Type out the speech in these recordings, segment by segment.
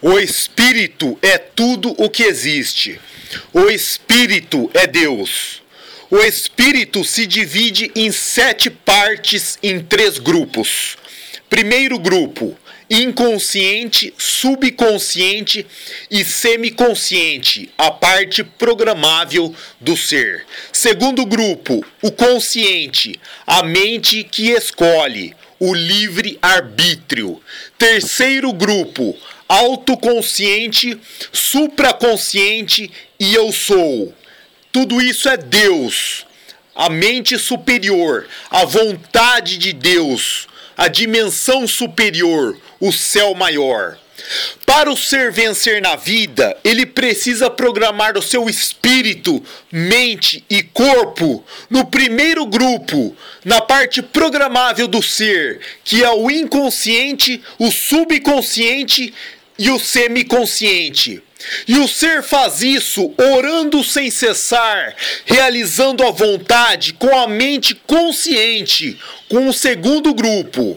O Espírito é tudo o que existe. O Espírito é Deus. O Espírito se divide em 7 partes em 3 grupos. Primeiro grupo, inconsciente, subconsciente e semiconsciente, a parte programável do ser. Segundo grupo, o consciente, a mente que escolhe, o livre-arbítrio. Terceiro grupo, autoconsciente, supraconsciente e eu sou. Tudo isso é Deus, a mente superior, a vontade de Deus, a dimensão superior, o céu maior. Para o ser vencer na vida, ele precisa programar o seu espírito, mente e corpo no primeiro grupo, na parte programável do ser, que é o inconsciente, o subconsciente e o semiconsciente. E o ser faz isso orando sem cessar, realizando a vontade com a mente consciente, com o segundo grupo.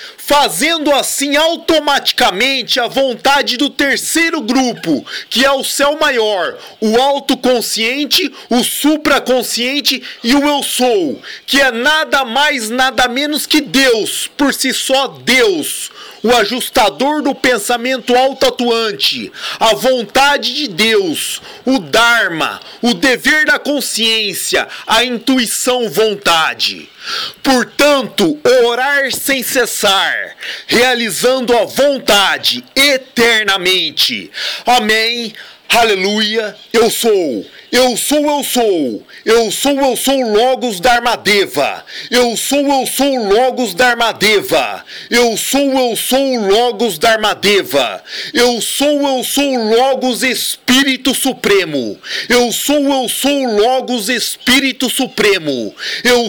Fazendo assim automaticamente a vontade do terceiro grupo, que é o céu maior, o autoconsciente, o supraconsciente e o eu sou, que é nada mais, nada menos que Deus, por si só Deus, o ajustador do pensamento autoatuante, a vontade de Deus, o Dharma, o dever da consciência, a intuição vontade. Portanto, orar sem cessar, realizando a vontade eternamente. Amém. Aleluia. Eu sou. Eu sou, eu sou. Eu sou, eu sou Logos Dharmadeva. Eu sou Logos Dharmadeva. Eu sou Logos Dharmadeva. Eu sou Logos Espírito Supremo. Eu sou Logos Espírito Supremo. Eu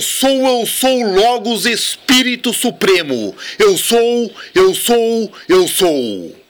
sou Logos Espírito Supremo. Eu sou.